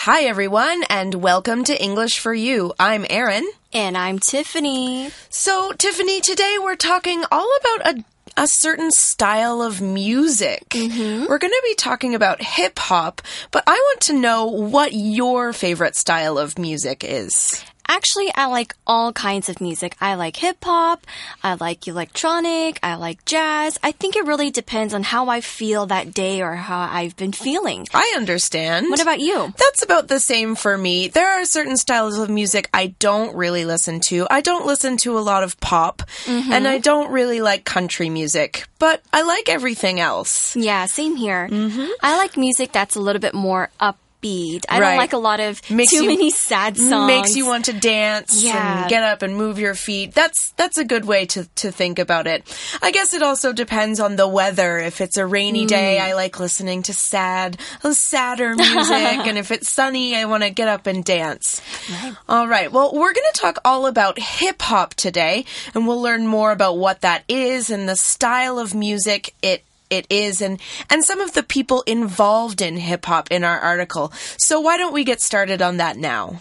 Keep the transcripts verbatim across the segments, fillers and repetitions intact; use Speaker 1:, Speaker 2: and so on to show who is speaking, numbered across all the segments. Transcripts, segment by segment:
Speaker 1: Hi, everyone, and welcome to English for You. I'm Erin.
Speaker 2: And I'm Tiffany.
Speaker 1: So, Tiffany, today we're talking all about a, a certain style of music.
Speaker 2: Mm-hmm.
Speaker 1: We're going to be talking about hip-hop, but I want to know what your favorite style of music is.
Speaker 2: Actually, I like all kinds of music. I like hip-hop, I like electronic, I like jazz. I think it really depends on how I feel that day or how I've been feeling.
Speaker 1: I understand.
Speaker 2: What about you?
Speaker 1: That's about the same for me. There are certain styles of music I don't really listen to. I don't listen to a lot of pop,
Speaker 2: mm-hmm.
Speaker 1: and I don't really like country music, but I like everything else.
Speaker 2: Yeah, same here.
Speaker 1: Mm-hmm.
Speaker 2: I like music that's a little bit more up. Beat. I
Speaker 1: right.
Speaker 2: don't like a lot of
Speaker 1: makes
Speaker 2: too
Speaker 1: you,
Speaker 2: many sad songs.
Speaker 1: Makes you want to dance
Speaker 2: yeah.
Speaker 1: and get up and move your feet. That's that's a good way to, to think about it. I guess it also depends on the weather. If it's a rainy
Speaker 2: mm.
Speaker 1: day, I like listening to sad, sadder music. And if it's sunny, I want to get up and dance.
Speaker 2: Right.
Speaker 1: All right. Well, we're going to talk all about hip-hop today, and we'll learn more about what that is and the style of music it It is, and, and some of the people involved in hip-hop in our article. So why don't we get started on that now?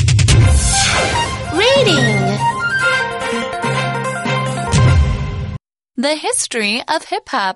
Speaker 2: Reading.
Speaker 3: The history of hip-hop.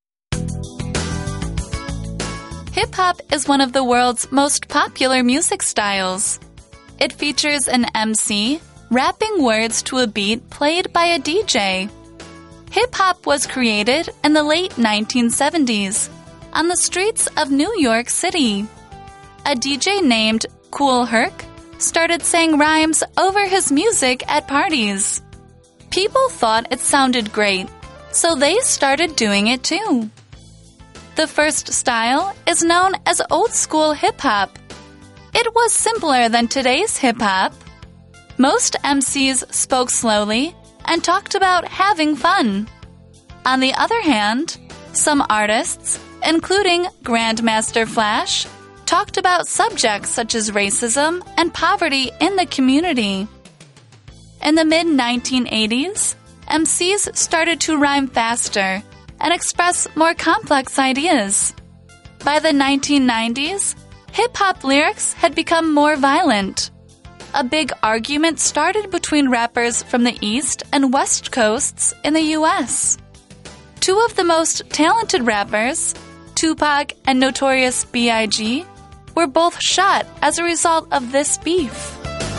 Speaker 3: Hip-hop is one of the world's most popular music styles. It features an M C rapping words to a beat played by a D J. Hip-hop was created in the late nineteen seventies on the streets of New York City. A D J named Kool Herc started saying rhymes over his music at parties. People thought it sounded great, so they started doing it too. The first style is known as old school hip-hop. It was simpler than today's hip-hop. Most M Cs spoke slowly and talked about having fun. On the other hand, some artists, including Grandmaster Flash, talked about subjects such as racism and poverty in the community. In the mid nineteen eighties, M Cs started to rhyme faster and express more complex ideas. By the nineteen nineties, hip-hop lyrics had become more violent. A big argument started between rappers from the East and West Coasts in the U S Two of the most talented rappers, Tupac and Notorious B I G, were both shot as a result of this beef.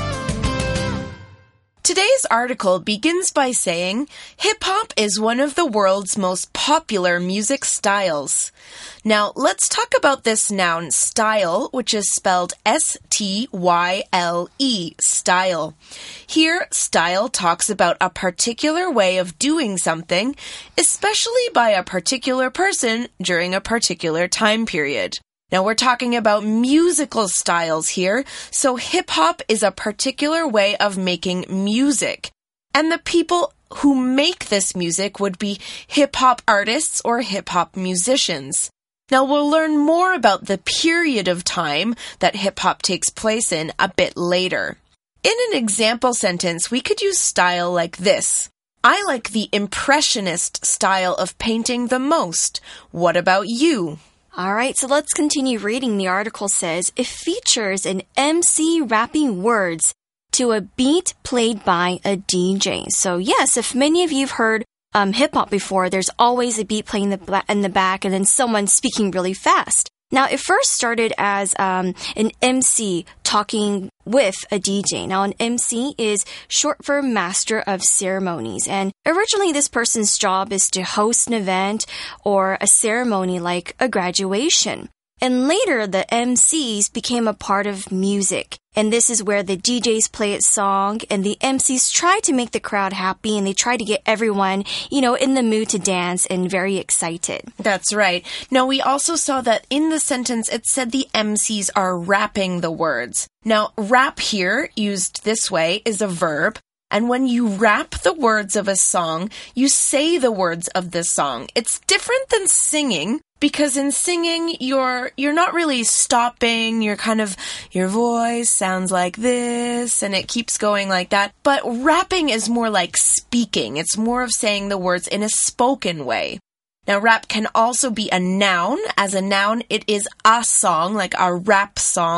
Speaker 1: Today's article begins by saying, hip-hop is one of the world's most popular music styles. Now, let's talk about this noun style, which is spelled S T Y L E, style. Here, style talks about a particular way of doing something, especially by a particular person during a particular time period. Now, we're talking about musical styles here, so hip-hop is a particular way of making music. And the people who make this music would be hip-hop artists or hip-hop musicians. Now, we'll learn more about the period of time that hip-hop takes place in a bit later. In an example sentence, we could use style like this. I like the impressionist style of painting the most. What about you?
Speaker 2: All right, so let's continue reading. The article says, it features an M C rapping words to a beat played by a D J. So yes, if many of you have heard um, hip-hop before, there's always a beat playing in the, in the back and then someone speaking really fast. Now, it first started as um, an M C talking with a D J. Now, an M C is short for Master of Ceremonies. And originally, this person's job is to host an event or a ceremony like a graduation. And later, the M Cs became a part of music. And this is where the D Js play its song and the M Cs try to make the crowd happy and they try to get everyone, you know, in the mood to dance and very excited.
Speaker 1: That's right. Now, we also saw that in the sentence, it said the M Cs are rapping the words. Now, rap here, used this way, is a verb. And when you rap the words of a song, you say the words of the song. It's different than singing, because in singing, you're you're not really stopping. You're kind of, your voice sounds like this, and it keeps going like that. But rapping is more like speaking. It's more of saying the words in a spoken way. Now, rap can also be a noun. As a noun, it is a song, like a rap song.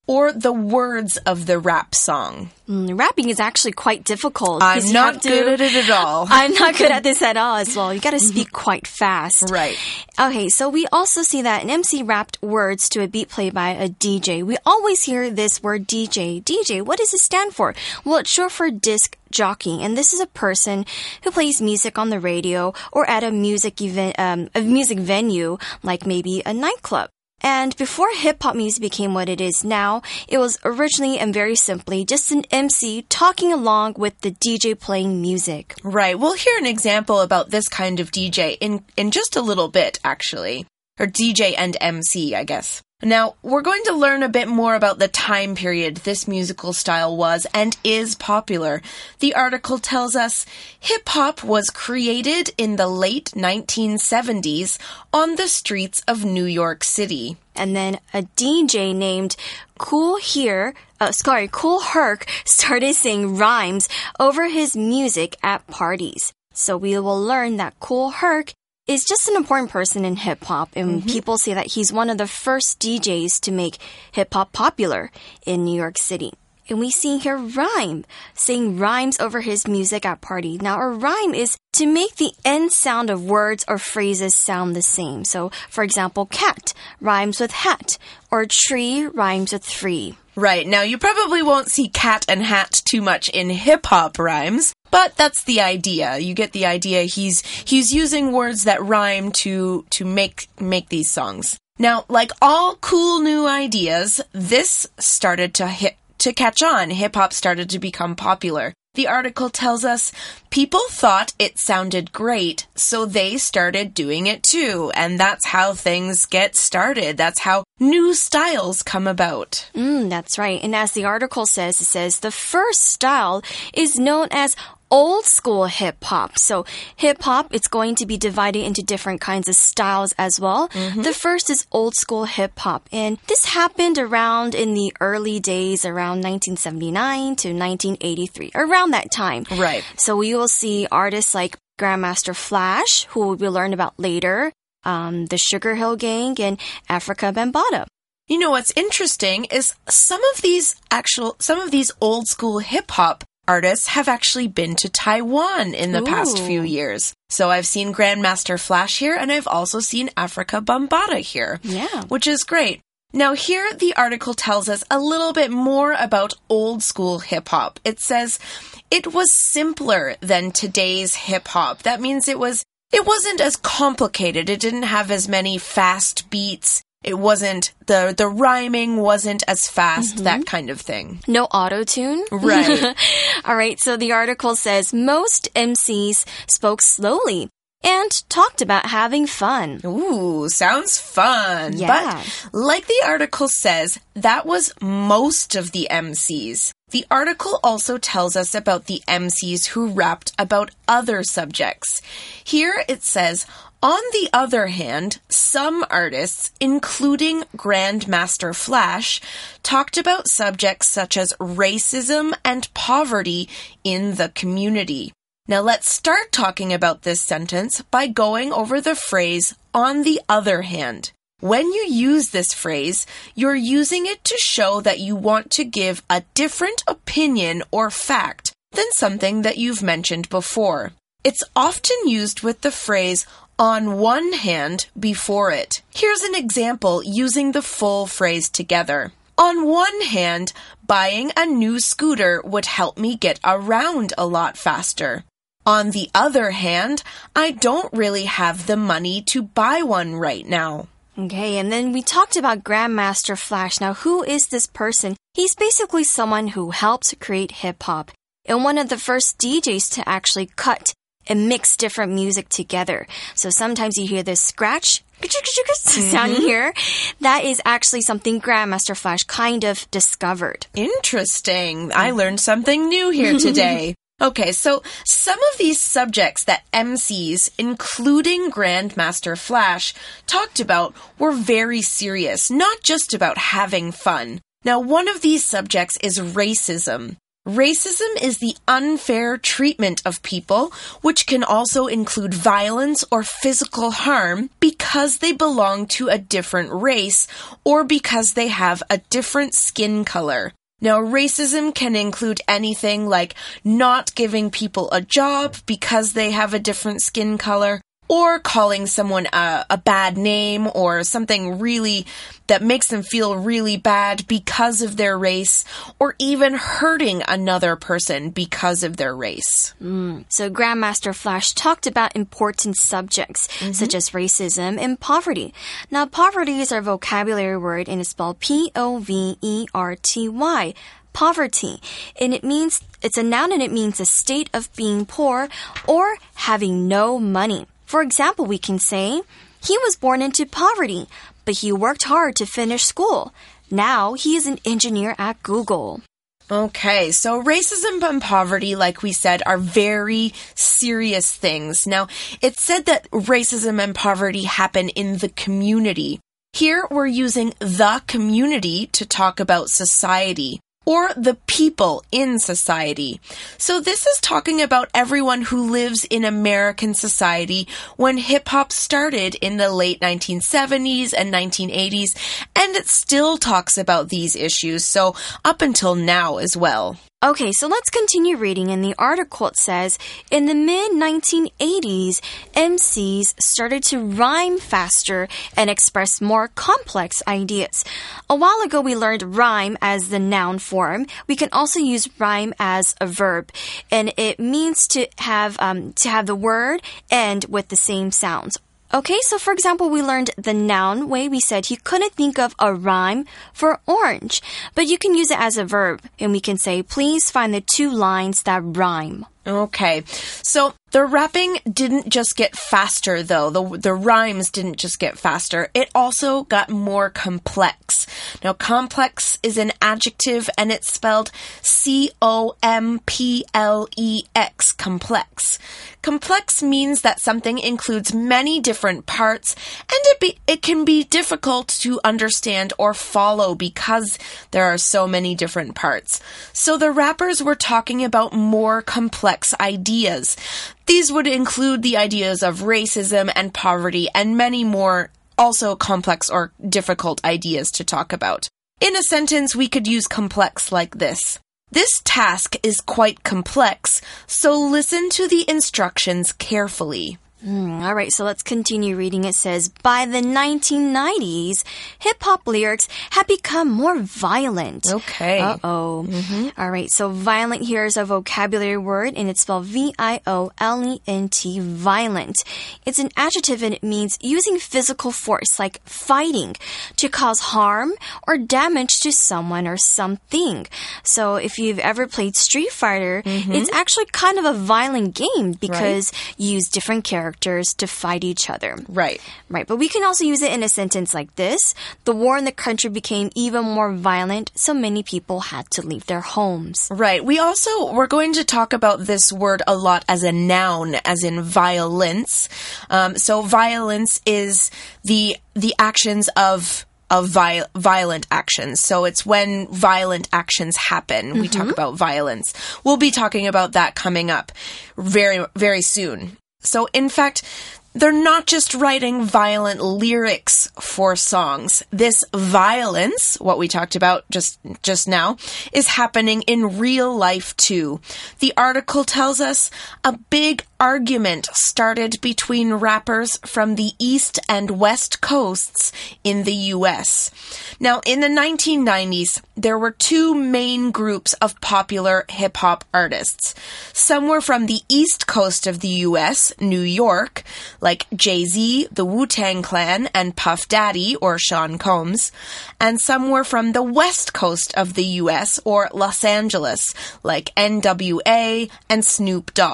Speaker 1: or the words of the rap song?
Speaker 2: Mm, rapping is actually quite difficult.
Speaker 1: I'm not to, good at it at all.
Speaker 2: I'm not good at this at all as well. You got to speak quite fast.
Speaker 1: Right.
Speaker 2: Okay, so we also see that an M C rapped words to a beat played by a D J. We always hear this word D J. D J, what does it stand for? Well, it's short for disc jockey, and this is a person who plays music on the radio or at a music event, um, a music venue, like maybe a nightclub. And before hip-hop music became what it is now, it was originally and very simply just an M C talking along with the D J playing music.
Speaker 1: Right. We'll hear an example about this kind of D J in, in just a little bit, actually. Or D J and M C, I guess. Now, we're going to learn a bit more about the time period this musical style was and is popular. The article tells us hip-hop was created in the late nineteen seventies on the streets of New York City.
Speaker 2: And then a D J named Kool Here, uh, sorry, Kool Herc started saying rhymes over his music at parties. So we will learn that Kool Herc is just an important person in hip-hop, and mm-hmm. people say that he's one of the first D Js to make hip-hop popular in New York City. And we see here rhyme, saying rhymes over his music at party. Now, a rhyme is to make the end sound of words or phrases sound the same. So, for example, cat rhymes with hat, or tree rhymes with free.
Speaker 1: Right. Now, you probably won't see cat and hat too much in hip-hop rhymes, but that's the idea. You get the idea. He's he's using words that rhyme to to make make these songs. Now, like all cool new ideas, this started to hit to catch on. Hip-hop started to become popular. The article tells us people thought it sounded great, so they started doing it too. And that's how things get started. That's how new styles come about.
Speaker 2: Mm, that's right. And as the article says, it says the first style is known as old school hip-hop. So hip-hop, it's going to be divided into different kinds of styles as well. Mm-hmm. The first is old school hip-hop. And this happened around in the early days, around nineteen seventy-nine to nineteen eighty-three, around that time.
Speaker 1: Right.
Speaker 2: So we will see artists like Grandmaster Flash, who we'll learn about later, um, the Sugar Hill Gang, and Afrika Bambaataa.
Speaker 1: You know, what's interesting is some of these actual, some of these old school hip-hop artists have actually been to Taiwan in the
Speaker 2: Ooh.
Speaker 1: past few years. So I've seen Grandmaster Flash here, and I've also seen Afrika Bambaataa here.
Speaker 2: Yeah.
Speaker 1: Which is great. Now here, the article tells us a little bit more about old school hip-hop. It says it was simpler than today's hip-hop. That means it was, it wasn't as complicated. It didn't have as many fast beats. It wasn't, the, the rhyming wasn't as fast, mm-hmm. that kind of thing.
Speaker 2: No auto-tune?
Speaker 1: Right.
Speaker 2: All right, so the article says most M Cs spoke slowly and talked about having fun.
Speaker 1: Ooh, sounds fun.
Speaker 2: Yeah.
Speaker 1: But like the article says, that was most of the M Cs. The article also tells us about the M Cs who rapped about other subjects. Here it says, on the other hand, some artists, including Grandmaster Flash, talked about subjects such as racism and poverty in the community. Now let's start talking about this sentence by going over the phrase, on the other hand. When you use this phrase, you're using it to show that you want to give a different opinion or fact than something that you've mentioned before. It's often used with the phrase, on one hand before it. Here's an example using the full phrase together. On one hand, buying a new scooter would help me get around a lot faster. On the other hand, I don't really have the money to buy one right now.
Speaker 2: Okay, and then we talked about Grandmaster Flash. Now, who is this person? He's basically someone who helped create hip-hop and one of the first D Js to actually cut and mix different music together. So sometimes you hear this scratch sound
Speaker 1: mm-hmm.
Speaker 2: here. That is actually something Grandmaster Flash kind of discovered.
Speaker 1: Interesting. I learned something new here today. Okay, so some of these subjects that M Cs, including Grandmaster Flash, talked about were very serious, not just about having fun. Now, one of these subjects is racism. Racism is the unfair treatment of people, which can also include violence or physical harm because they belong to a different race or because they have a different skin color. Now, racism can include anything like not giving people a job because they have a different skin color, or calling someone a, a bad name or something really that makes them feel really bad because of their race, or even hurting another person because of their race.
Speaker 2: Mm. So Grandmaster Flash talked about important subjects mm-hmm. such as racism and poverty. Now, poverty is our vocabulary word and it's spelled P O V E R T Y. Poverty. And it means, it's a noun and it means a state of being poor or having no money. For example, we can say, he was born into poverty, but he worked hard to finish school. Now he is an engineer at Google.
Speaker 1: Okay, so racism and poverty, like we said, are very serious things. Now, it's said that racism and poverty happen in the community. Here, we're using the community to talk about society, or the people in society. So this is talking about everyone who lives in American society when hip-hop started in the late nineteen seventies and nineteen eighties, and it still talks about these issues, so up until now as well.
Speaker 2: Okay, so let's continue reading. In the article, it says, in the mid nineteen eighties, M Cs started to rhyme faster and express more complex ideas. A while ago, we learned rhyme as the noun form. We can also use rhyme as a verb, and it means to have um, to have the word end with the same sounds. Okay, so for example, we learned the noun way. We said he couldn't think of a rhyme for orange, but you can use it as a verb, and we can say, please find the two lines that rhyme.
Speaker 1: Okay, so the rapping didn't just get faster, though. The, the rhymes didn't just get faster. It also got more complex. Now, complex is an adjective, and it's spelled C O M P L E X, complex. Complex means that something includes many different parts, and it, be, it can be difficult to understand or follow because there are so many different parts. So the rappers were talking about more complex ideas. These would include the ideas of racism and poverty and many more also complex or difficult ideas to talk about. In a sentence, we could use complex like this. This task is quite complex, so listen to the instructions carefully.
Speaker 2: Mm, all right, so let's continue reading. It says, by the nineteen nineties, hip-hop lyrics had become more violent.
Speaker 1: Okay.
Speaker 2: Uh-oh. Mm-hmm. All right, so violent here is a vocabulary word, and it's spelled V I O L E N T, violent. It's an adjective, and it means using physical force, like fighting, to cause harm or damage to someone or something. So if you've ever played Street Fighter, mm-hmm. it's actually kind of a violent game because right. you use different characters to fight each other.
Speaker 1: Right.
Speaker 2: Right. But we can also use it in a sentence like this. The war in the country became even more violent, so many people had to leave their homes.
Speaker 1: Right. We also, we're going to talk about this word a lot as a noun, as in violence. Um, so violence is the, the actions of of vi- violent actions. So it's when violent actions happen. Mm-hmm. We talk about violence. We'll be talking about that coming up very, very soon. So, in fact, they're not just writing violent lyrics for songs. This violence, what we talked about just, just now, is happening in real life, too. The article tells us a big argument started between rappers from the East and West Coasts in the U S. Now, in the nineteen nineties, there were two main groups of popular hip-hop artists. Some were from the East Coast of the U S, New York, like Jay-Z, the Wu-Tang Clan, and Puff Daddy, or Sean Combs. And some were from the West Coast of the U S, or Los Angeles, like N W A and Snoop Dogg.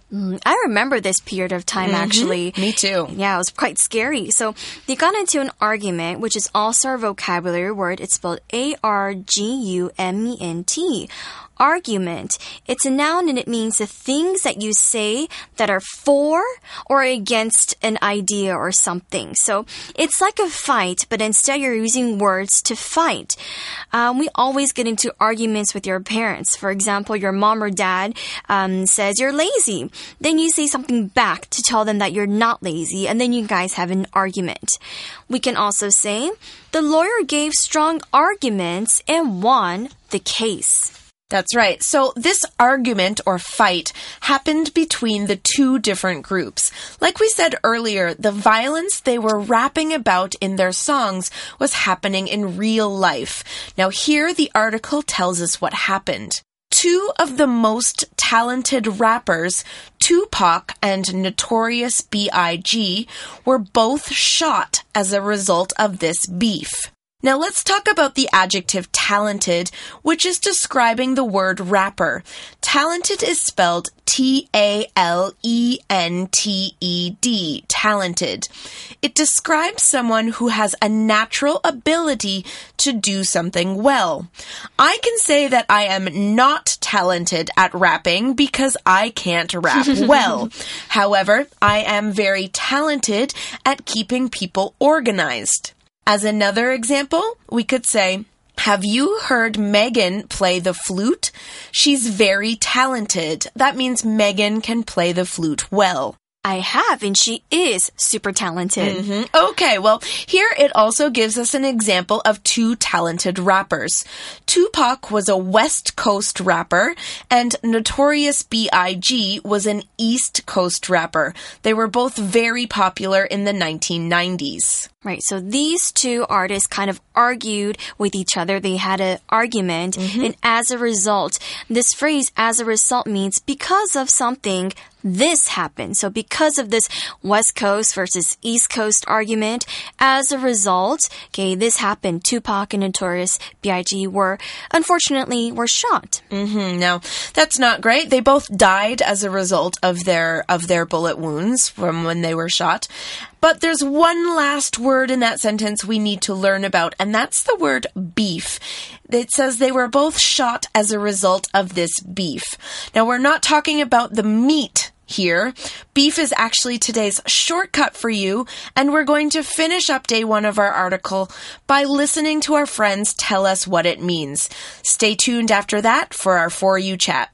Speaker 2: Mm, I remember this period of time, mm-hmm. actually.
Speaker 1: Me too.
Speaker 2: Yeah, it was quite scary. So they got into an argument, which is also a vocabulary word. It's spelled A R G U M E N T. Argument. It's a noun and it means the things that you say that are for or against an idea or something. So it's like a fight, but instead you're using words to fight. Um, we always get into arguments with your parents. For example, your mom or dad um, says you're lazy. Then you say something back to tell them that you're not lazy, and then you guys have an argument. We can also say, the lawyer gave strong arguments and won the case.
Speaker 1: That's right. So this argument or fight happened between the two different groups. Like we said earlier, the violence they were rapping about in their songs was happening in real life. Now here the article tells us what happened. Two of the most talented rappers, Tupac and Notorious B I G, were both shot as a result of this beef. Now let's talk about the adjective talented, which is describing the word rapper. Talented is spelled T A L E N T E D, talented. It describes someone who has a natural ability to do something well. I can say that I am not talented at rapping because I can't rap well. However, I am very talented at keeping people organized. As another example, we could say, have you heard Megan play the flute? She's very talented. That means Megan can play the flute well.
Speaker 2: I have, and she is super talented.
Speaker 1: Mm-hmm. Okay, well, here it also gives us an example of two talented rappers. Tupac was a West Coast rapper, and Notorious B I G was an East Coast rapper. They were both very popular in the nineteen nineties.
Speaker 2: Right, so these two artists kind of argued with each other. They had an argument, mm-hmm. and as a result, this phrase, as a result, means because of something, this happened. So because of this West Coast versus East Coast argument, as a result, okay, this happened. Tupac and Notorious B I G were, unfortunately, were shot.
Speaker 1: Mm-hmm. Now, that's not great. They both died as a result of their, of their bullet wounds from when they were shot. But there's one last word in that sentence we need to learn about, and that's the word beef. It says they were both shot as a result of this beef. Now, we're not talking about the meat here. Beef is actually today's shortcut for you, and we're going to finish up day one of our article by listening to our friends tell us what it means. Stay tuned after that for our For You chat.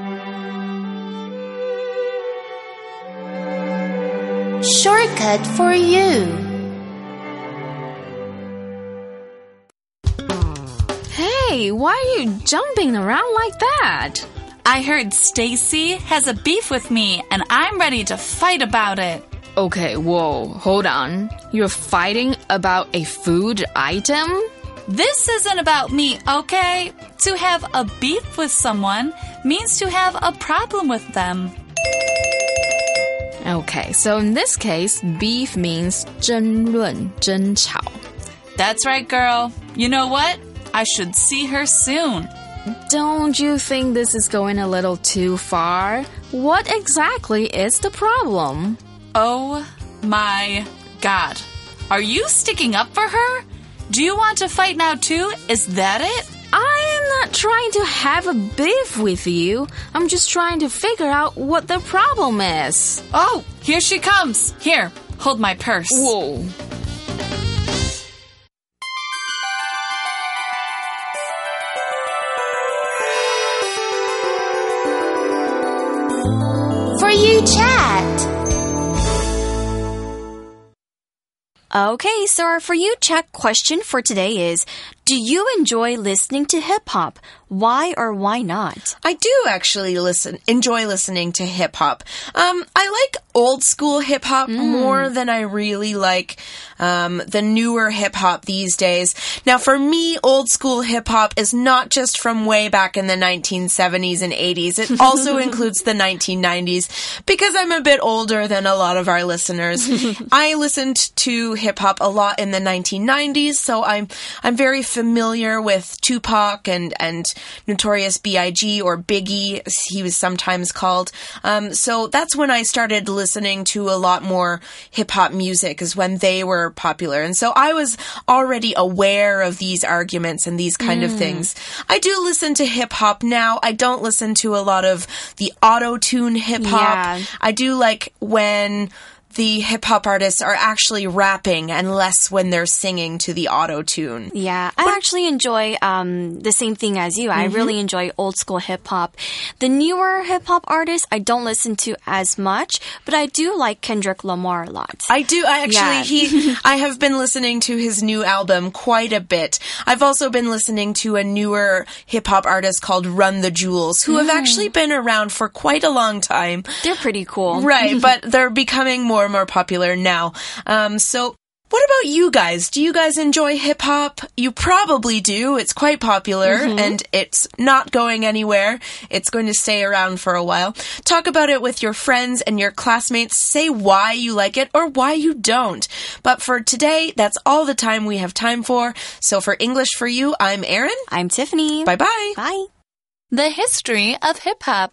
Speaker 4: Shortcut for you.
Speaker 5: Hey, why are you jumping around like that?
Speaker 3: I heard Stacy has a beef with me, and I'm ready to fight about it.
Speaker 5: Okay, whoa, hold on. You're fighting about a food item?
Speaker 3: This isn't about me, okay? To have a beef with someone means to have a problem with them.
Speaker 5: Okay, so in this case, beef means 争论,争吵.
Speaker 3: That's right, girl. You know what? I should see her soon.
Speaker 5: Don't you think this is going a little too far? What exactly is the problem?
Speaker 3: Oh my God. Are you sticking up for her? Do you want to fight now too? Is that it?
Speaker 5: I am not trying to have a beef with you. I'm just trying to figure out what the problem is.
Speaker 3: Oh, here she comes. Here, hold my purse.
Speaker 5: Whoa.
Speaker 4: For You chat.
Speaker 2: Okay, so our For You chat question for today is, do you enjoy listening to hip-hop? Why or why not?
Speaker 1: I do actually listen, enjoy listening to hip-hop. Um, I like old school hip-hop mm. more than I really like um, the newer hip-hop these days. Now, for me, old school hip-hop is not just from way back in the nineteen seventies and eighties. It also includes the nineteen nineties, because I'm a bit older than a lot of our listeners. I listened to hip-hop a lot in the nineteen nineties, so I'm I'm very familiar with Tupac and, and Notorious B I G, or Biggie, as he was sometimes called. Um, so that's when I started listening to a lot more hip-hop music, is when they were popular. And so I was already aware of these arguments and these kind mm. of things. I do listen to hip-hop now. I don't listen to a lot of the auto-tune hip-hop.
Speaker 2: Yeah.
Speaker 1: I do like when the hip-hop artists are actually rapping and less when they're singing to the auto-tune.
Speaker 2: Yeah, I but, actually enjoy um, the same thing as you. Mm-hmm. I really enjoy old school hip-hop. The newer hip-hop artists, I don't listen to as much, but I do like Kendrick Lamar a lot.
Speaker 1: I do. I actually, yeah. he. I have been listening to his new album quite a bit. I've also been listening to a newer hip-hop artist called Run the Jewels, who mm. have actually been around for quite a long time.
Speaker 2: They're pretty cool.
Speaker 1: Right, but they're becoming more more popular now. Um, so what about you guys? Do you guys enjoy hip-hop? You probably do. It's quite popular, mm-hmm. and it's not going anywhere. It's going to stay around for a while. Talk about it with your friends and your classmates. Say why you like it or why you don't. But for today, that's all the time we have time for. So for English for You, I'm Erin.
Speaker 2: I'm Tiffany.
Speaker 1: Bye-bye.
Speaker 2: Bye.
Speaker 3: The history of hip-hop.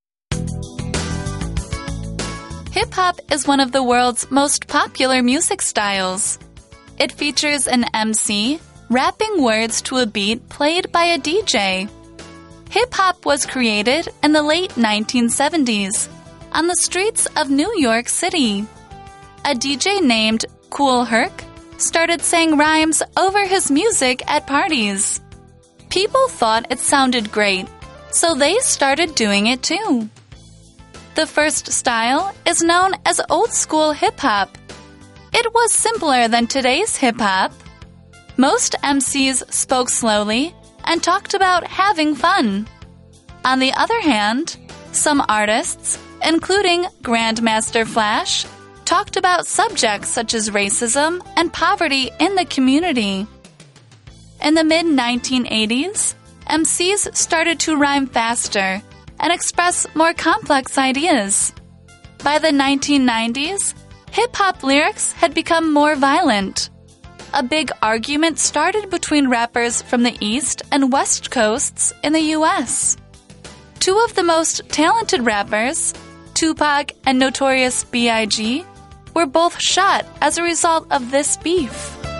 Speaker 3: Hip-hop is one of the world's most popular music styles. It features an M C rapping words to a beat played by a D J. Hip-hop was created in the late nineteen seventies on the streets of New York City. A D J named Kool Herc started saying rhymes over his music at parties. People thought it sounded great, so they started doing it too. The first style is known as old school hip-hop. It was simpler than today's hip-hop. Most M Cs spoke slowly and talked about having fun. On the other hand, some artists, including Grandmaster Flash, talked about subjects such as racism and poverty in the community. In the mid nineteen eighties, M Cs started to rhyme faster and express more complex ideas. By the nineteen nineties, hip-hop lyrics had become more violent. A big argument started between rappers from the East and West Coasts in the U S. Two of the most talented rappers, Tupac and Notorious B I G, were both shot as a result of this beef.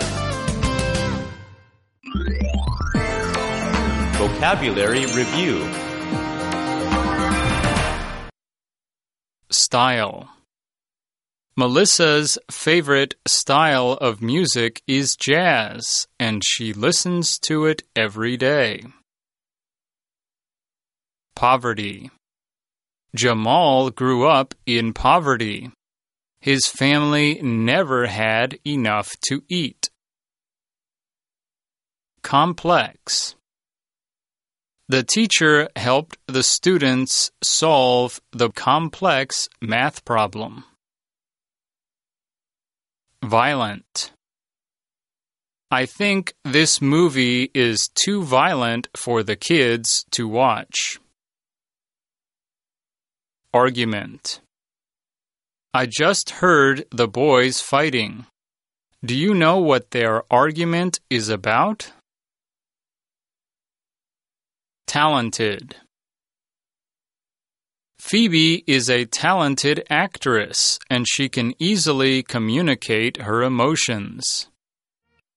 Speaker 6: Vocabulary Review.
Speaker 7: Style. Melissa's favorite style of music is jazz, and she listens to it every day. Poverty. Jamal grew up in poverty. His family never had enough to eat. Complex. The teacher helped the students solve the complex math problem. Violent. I think this movie is too violent for the kids to watch. Argument. I just heard the boys fighting. Do you know what their argument is about? Talented. Phoebe is a talented actress, and she can easily communicate her emotions.